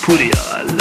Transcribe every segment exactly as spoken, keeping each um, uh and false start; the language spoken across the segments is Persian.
پوریال.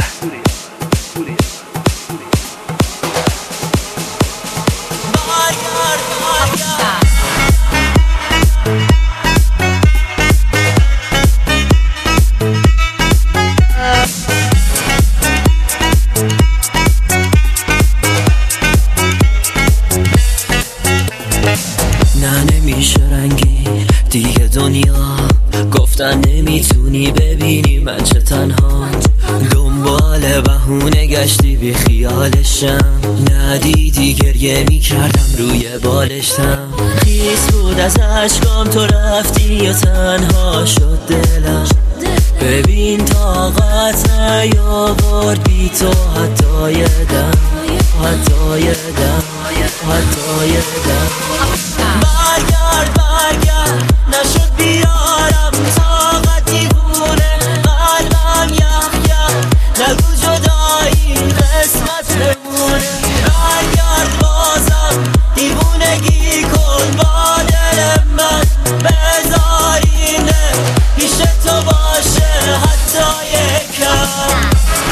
نه نمیشه رنگی دیگه دنیا، گفتن نمیتونی ببینی من چه تنها، دنبال بهونه گشتی بی خیالشم، ندیدی گریه میکردم روی بالشتم، خیس بود از عشقام تو رفتی یا تنها شد دلم، ببین طاقت نیاورد بی تو حتی یه دم، حتی یه دم، حتی یه دم. برگرد برگرد نشد بیارم طاقت دیوونه، قلبم یخ یخ نگو جدایی قسمت بمونه، برگرد بازم دیوونگی کن با دل من، بذار اینه پیش تو باشه حتی یکم.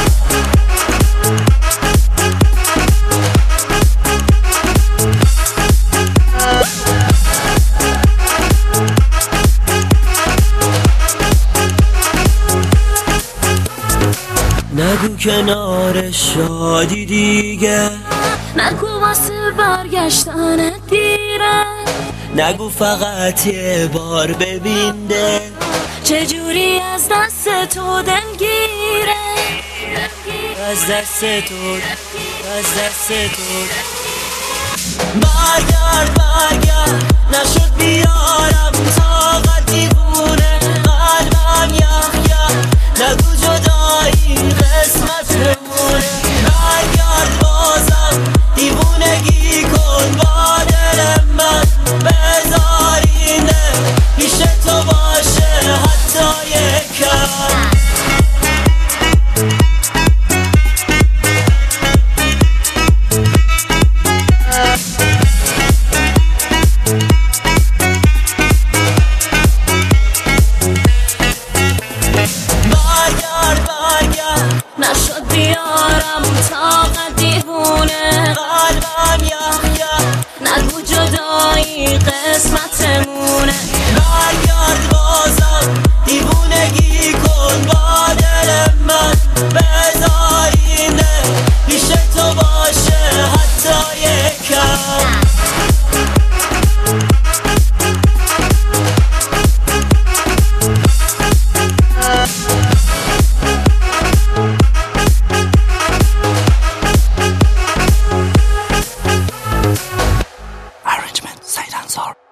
نگو کنار شادی دیگه، نگو واسه برگشتن دیره، نگو فقط یه بار ببینده چجوری از دست تو دلگیره، از دست تو، از دست تو. برگرد برگرد نشد بیارم طاقت دیوونه، قلبم یخ یخ نگو جدایی قسمت بمونه، برگرد بازم دیوونگی کن با دل من، بذار اینه پیش تو باشه حتی یکم. نشد بیارم طاقت دیوونه، قلبم یخ یخ نگو جدایی قسمتمونه، برگرد بازم دیوونگی کن با دل من، بذار اینه پیش تو باشه حتی یکم. Arrangement Said Ansar.